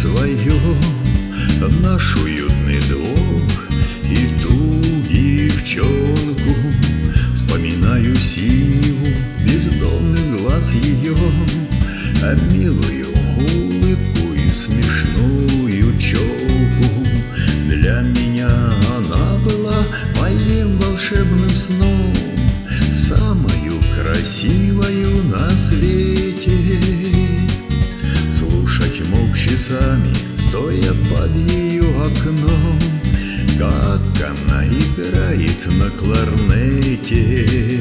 своем наш уютный двор и ту девчонку. Вспоминаю синеву бездонных глаз ее, а милую улыбку и смешную челку. Для меня она была моим волшебным сном, самою красивою на свете. Слушать мог часами, стоя под ее окном, как она играет на кларнете.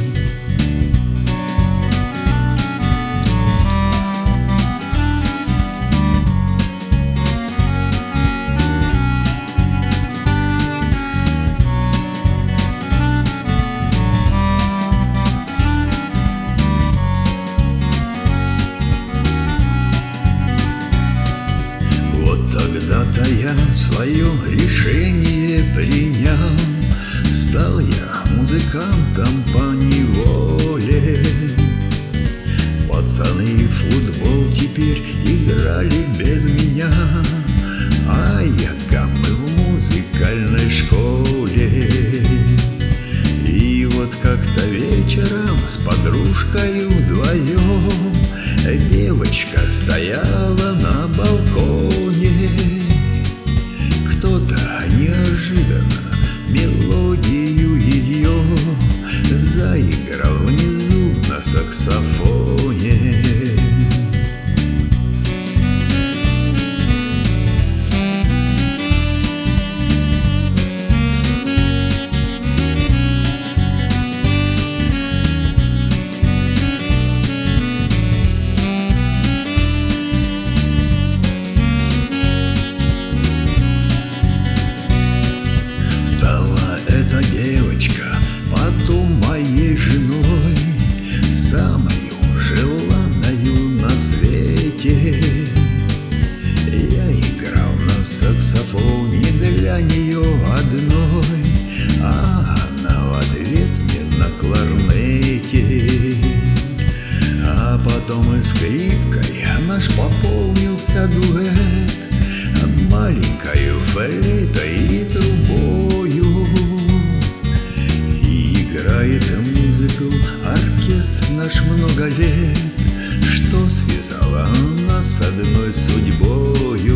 Тогда-то я свое решение принял, стал я музыкантом по неволе. Пацаны в футбол теперь играли без меня, а я гаммы в музыкальной школе. И вот как-то вечером с подружкой вдвоем девочка стояла на балконе. Кто-то неожиданно мелодию ее заиграл внизу на саксофоне. Стала эта девочка потом моей женой, самою желанною на свете. Я играл на саксофоне для нее одной, а она в ответ мне на кларнете. А потом и скрипкой наш пополнился дуэт, маленькою флейтой и трубою. И играет музыку оркестр наш много лет, что связала нас с одной судьбою.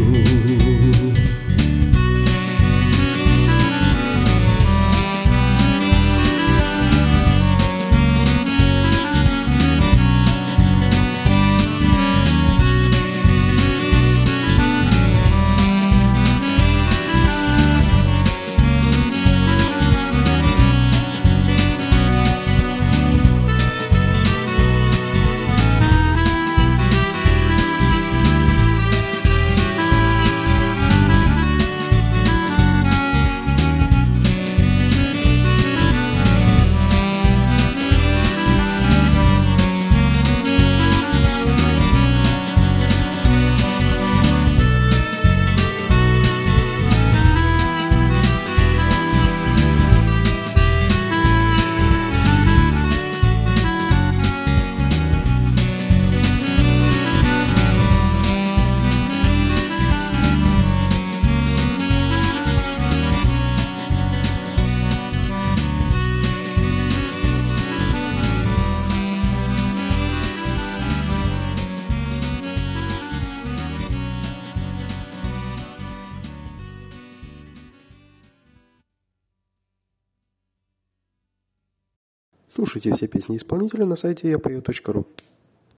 Слушайте все песни исполнителя на сайте yapою.ru.